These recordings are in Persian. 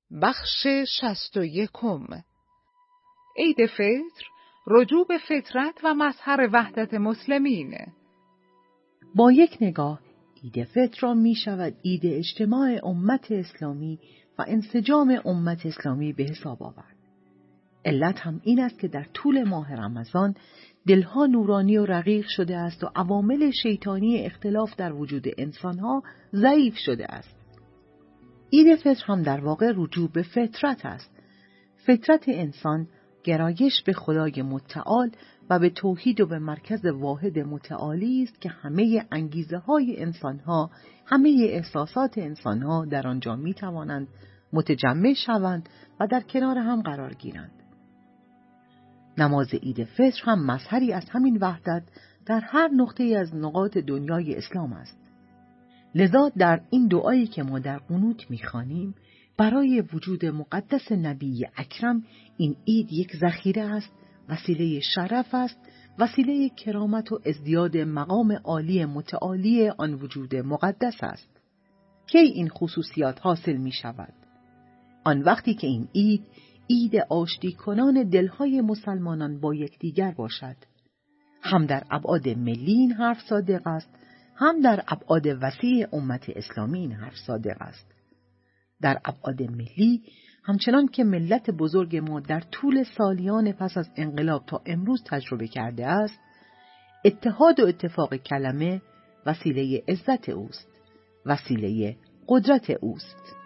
بخش 61. عید فطر، رجوع به فطرت و مظهر وحدت مسلمین. با یک نگاه عید فطر را می شود عید اجتماع امت اسلامی و انسجام امت اسلامی به حساب آورد. علت هم این است که در طول ماه رمضان دلها نورانی و رقیق شده است و عوامل شیطانی اختلاف در وجود انسانها ضعیف شده است. عید فطر هم در واقع رجوع به فطرت است. فطرت انسان گرایش به خدای متعال و به توحید و به مرکز واحد متعالی است که همه انگیزه های انسانها، همه احساسات انسانها در آنجا می توانند متجمع شوند و در کنار هم قرار گیرند. نماز عید فطر هم مظهری از همین وحدت در هر نقطه از نقاط دنیای اسلام است. لذا در این دعایی که ما در قنوت می‌خوانیم برای وجود مقدس نبی اکرم این عید یک ذخیره است، وسیله شرف است، وسیله کرامت و ازدیاد مقام عالی متعالی آن وجود مقدس است. کی این خصوصیات حاصل می شود؟ آن وقتی که این عید آشتی کنان دلهای مسلمانان با یکدیگر باشد. هم در ابعاد ملی این حرف صادق است، هم در ابعاد وسیع امت اسلامی این حرف صادق است. در ابعاد ملی همچنان که ملت بزرگ ما در طول سالیان پس از انقلاب تا امروز تجربه کرده است، اتحاد و اتفاق کلمه وسیله عزت اوست، وسیله قدرت اوست.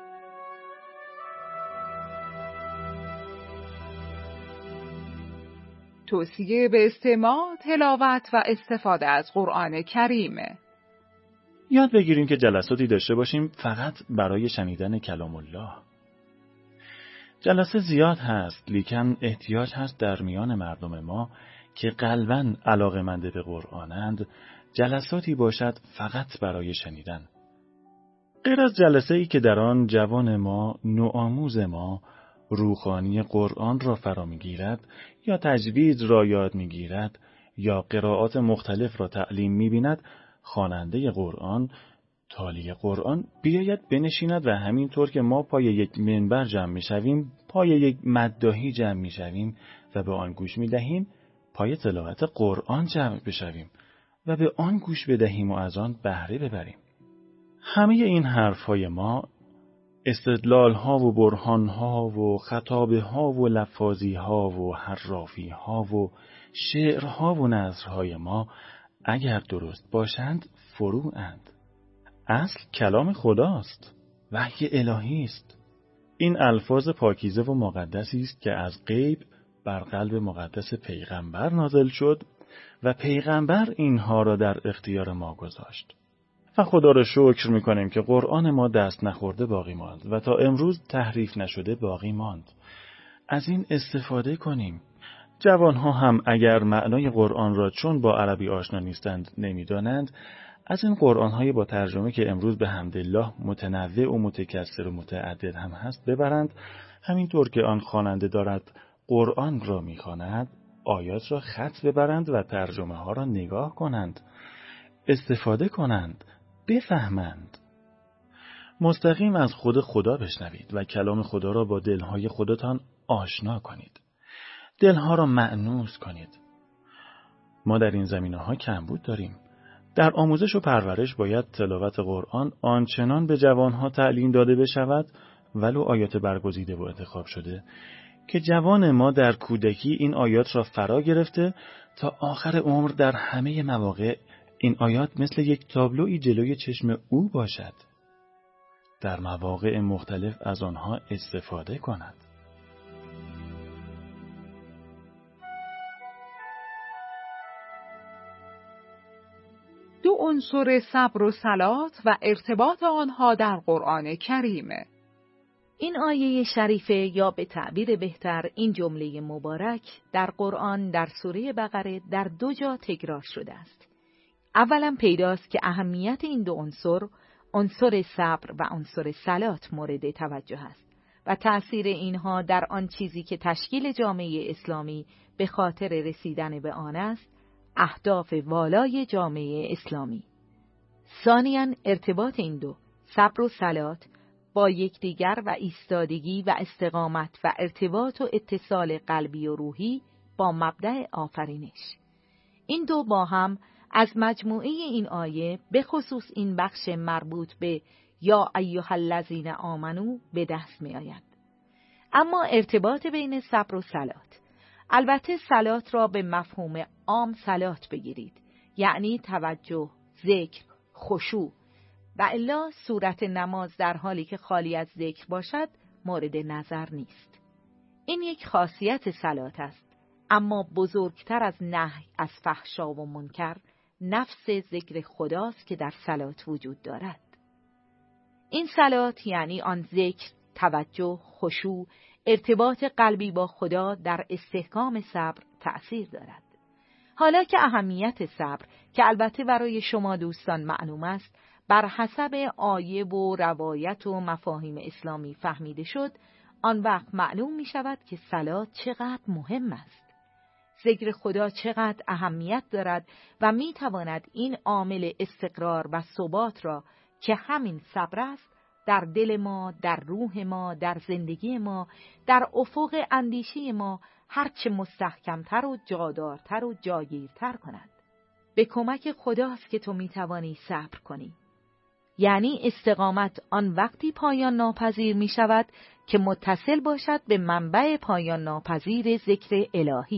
توصیه به استماع، تلاوت و استفاده از قرآن کریم. یاد بگیریم که جلساتی داشته باشیم فقط برای شنیدن کلام الله. جلسه زیاد هست، لیکن احتیاج هست در میان مردم ما که قلباً علاقه‌مند به قرآنند جلساتی باشد فقط برای شنیدن. غیر از جلسه ای که در آن جوان ما، نوآموز ما، روحانی قرآن را فرا می‌گیرد یا تجوید را یاد می‌گیرد یا قرائات مختلف را تعلیم می‌بیند، خواننده قرآن، تالی قرآن بیاید بنشیند و همینطور که ما پای یک منبر جمع می‌شویم، پای یک مداحی جمع می‌شویم و به آن گوش می‌دهیم، پای تلاوت قرآن جمع بشویم و به آن گوش بدهیم و از آن بهره ببریم. همه این حرف‌های ما، استدلال‌ها و برهان‌ها و خطابه‌ها و لفاظی‌ها و حرافی‌ها و شعرها و نثرهای ما اگر درست باشند فروعند. اصل کلام خداست، وحی الهی است. این الفاظ پاکیزه و مقدسی است که از غیب بر قلب مقدس پیغمبر نازل شد و پیغمبر اینها را در اختیار ما گذاشت. و خدا را شکر می‌کنیم که قرآن ما دست نخورده باقی ماند و تا امروز تحریف نشده باقی ماند. از این استفاده کنیم. جوانها هم اگر معنای قرآن را چون با عربی آشنا نیستند نمی‌دانند، از این قرآن‌های با ترجمه که امروز به حمدالله متنوع و متکثر و متعدد هم هست ببرند. همینطور که آن خواننده دارد قرآن را می‌خواند، آیات را خط ببرند و ترجمه ها را نگاه کنند، استفاده کنند، بفهمند. مستقیم از خود خدا بشنوید و کلام خدا را با دلهای خودتان آشنا کنید. دلها را مأنوس کنید. ما در این زمینه‌ها کمبود داریم. در آموزش و پرورش باید تلاوت قرآن آنچنان به جوانها تعلیم داده بشود، ولو آیات برگزیده و انتخاب شده، که جوان ما در کودکی این آیات را فرا گرفته تا آخر عمر در همه مواقع این آیات مثل یک تابلویی جلوی چشم او باشد. در مواقع مختلف از آنها استفاده کند. دو عنصر صبر و صلات و ارتباط آنها در قرآن کریم. این آیه شریفه یا به تعبیر بهتر این جمله مبارک در قرآن در سوره بقره در 2 جا تکرار شده است. اولا پیداست که اهمیت این 2 عنصر صبر و عنصر صلات مورد توجه است و تأثیر اینها در آن چیزی که تشکیل جامعه اسلامی به خاطر رسیدن به آن است، اهداف والای جامعه اسلامی. ثانیاً ارتباط این 2 صبر و صلات با یکدیگر و ایستادگی و استقامت و ارتباط و اتصال قلبی و روحی با مبدأ آفرینش. این دو با هم از مجموعه این آیه به خصوص این بخش مربوط به یا ایها الذین آمنو به دست می آید. اما ارتباط بین صبر و صلات، البته صلات را به مفهوم عام صلات بگیرید، یعنی توجه، ذکر، خشوع، و الا صورت نماز در حالی که خالی از ذکر باشد مورد نظر نیست. این یک خاصیت صلات است، اما بزرگتر از نهی از فحشا و منکر نفس ذکر خداست که در صلات وجود دارد. این صلات یعنی آن ذکر، توجه، خشوع، ارتباط قلبی با خدا در استحکام صبر تأثیر دارد. حالا که اهمیت صبر، که البته برای شما دوستان معلوم است، بر حسب آیه و روایت و مفاهیم اسلامی فهمیده شد، آن وقت معلوم می شود که صلات چقدر مهم است. ذکر خدا چقدر اهمیت دارد و می تواند این عامل استقرار و ثبات را که همین صبر است در دل ما، در روح ما، در زندگی ما، در افق اندیشه ما هرچه مستحکمتر و جادارتر و جاگیرتر کند. به کمک خداست که تو می توانی صبر کنی. یعنی استقامت آن وقتی پایان ناپذیر می شود که متصل باشد به منبع پایان ناپذیر ذکر الهی.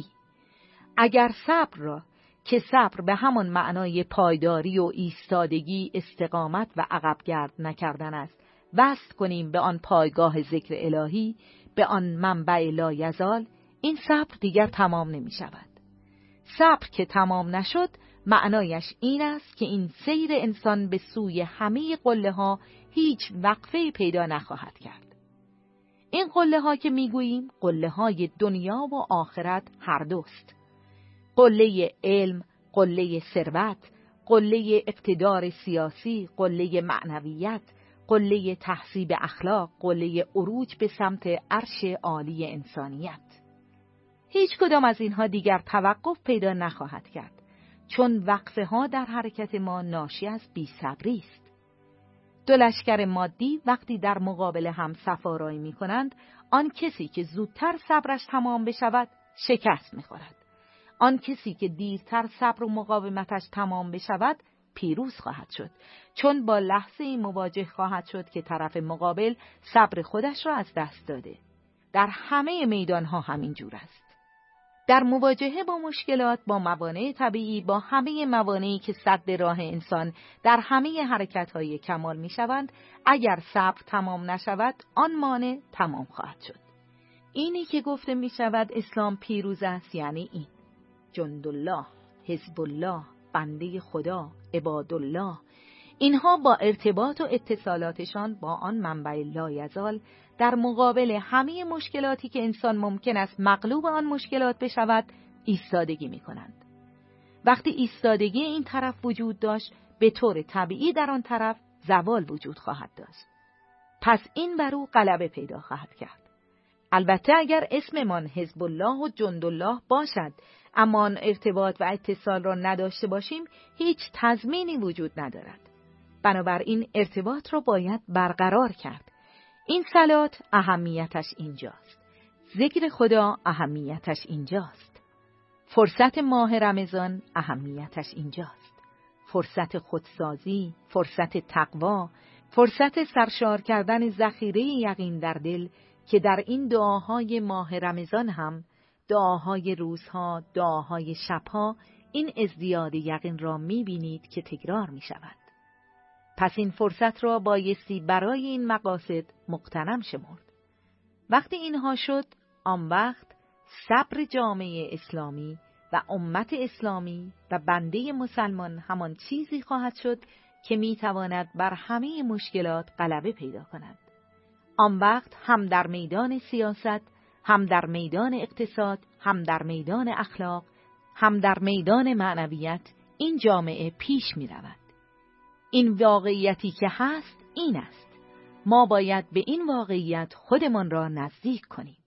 اگر صبر را، که صبر به همان معنای پایداری و ایستادگی، استقامت و عقب گرد نکردن است، وصل کنیم به آن پایگاه ذکر الهی، به آن منبع لایزال، این صبر دیگر تمام نمی شود. صبر که تمام نشد، معنایش این است که این سیر انسان به سوی همه قله ها هیچ وقفه پیدا نخواهد کرد. این قله ها که میگوییم قله های دنیا و آخرت هر دوست. قله علم، قله ثروت، قله اقتدار سیاسی، قله معنویت، قله تهذیب اخلاق، قله عروج به سمت عرش عالی انسانیت. هیچ کدام از اینها دیگر توقف پیدا نخواهد کرد، چون وقفه ها در حرکت ما ناشی از بی‌صبری است. دو لشکر مادی وقتی در مقابل هم صف آرایی می کنند، آن کسی که زودتر صبرش تمام بشود شکست می خورد. آن کسی که دیرتر صبر و مقاومتش تمام بشود پیروز خواهد شد، چون با لحظه مواجه خواهد شد که طرف مقابل صبر خودش را از دست داده. در همه میدانها همین جور است. در مواجهه با مشکلات، با موانع طبیعی، با همه موانعی که سد راه انسان در همه حرکت‌های کمال می‌شوند، اگر صبر تمام نشود، آن مانع تمام خواهد شد. اینی که گفته می‌شود اسلام پیروز است، یعنی این: جندالله، حزب الله، بنده خدا، عبادالله، اینها با ارتباط و اتصالاتشان با آن منبع لایزال در مقابل همه مشکلاتی که انسان ممکن است مغلوب آن مشکلات بشود ایستادگی می کنند. وقتی ایستادگی این طرف وجود داشت، به طور طبیعی در آن طرف زوال وجود خواهد داشت. پس این بر او غلبه پیدا خواهد کرد. البته اگر اسممان حزب الله و جندالله باشد، اما آن ارتباط و اتصال را نداشته باشیم، هیچ تضمینی وجود ندارد. بنابراین ارتباط را باید برقرار کرد. این صلات اهمیتش اینجاست. ذکر خدا اهمیتش اینجاست. فرصت ماه رمضان اهمیتش اینجاست. فرصت خودسازی، فرصت تقوا، فرصت سرشار کردن ذخیره یقین در دل که در این دعاهای ماه رمضان هم، دعاهای روزها، دعاهای شبها، این ازدیاد یقین را می‌بینید که تکرار می‌شود. پس این فرصت را بایستی برای این مقاصد مغتنم شمرد. وقتی اینها شد، آن وقت صبر جامعه اسلامی و امت اسلامی و بنده مسلمان همان چیزی خواهد شد که میتواند بر همه مشکلات غلبه پیدا کند. آن وقت هم در میدان سیاست، هم در میدان اقتصاد، هم در میدان اخلاق، هم در میدان معنویت این جامعه پیش می رود. این واقعیتی که هست این است. ما باید به این واقعیت خودمان را نزدیک کنیم.